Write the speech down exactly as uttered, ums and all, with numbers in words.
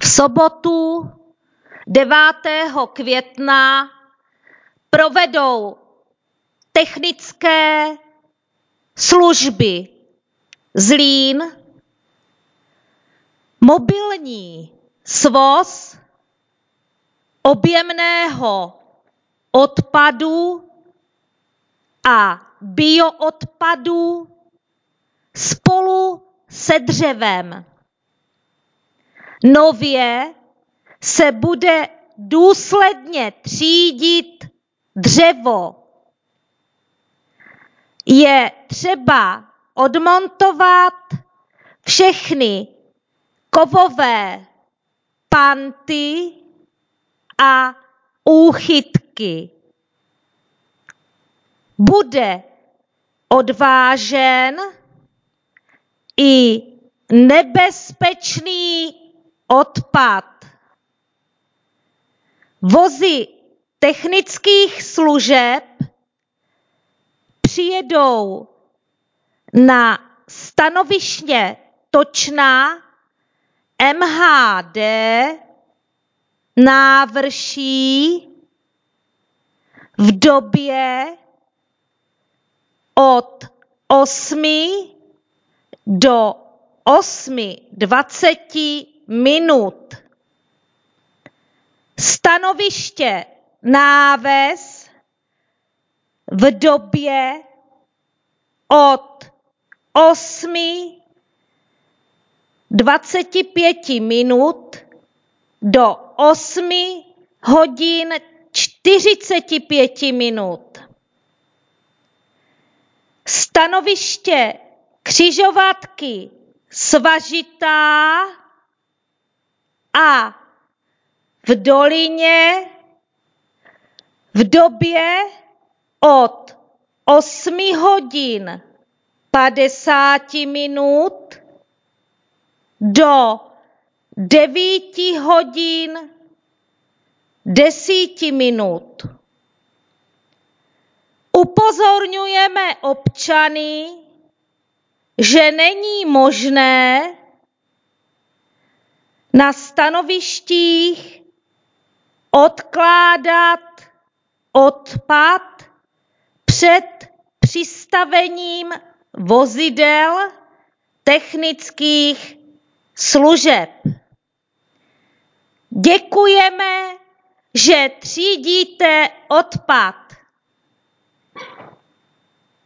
V sobotu devátého května provedou technické služby Zlín mobilní svoz objemného odpadu a bioodpadu spolu se dřevem. Nově se bude důsledně třídit dřevo. Je třeba odmontovat všechny kovové panty a úchytky. Bude odvážen i nebezpečný odpad. Vozy technických služeb přijedou na stanoviště Točna M H D Návrší v době od osmi do osmi dvaceti minut. Stanoviště Náves v době od osmi dvaceti pěti minut do osmi hodin čtyřiceti pěti minut. Stanoviště křižovatky Svažitá a v Dolině v době od osmi hodin padesáti minut do devíti hodin desíti minut. Upozorňujeme občany, že není možné na stanovištích odkládat odpad před přistavením vozidel technických služeb. Děkujeme, že třídíte odpad.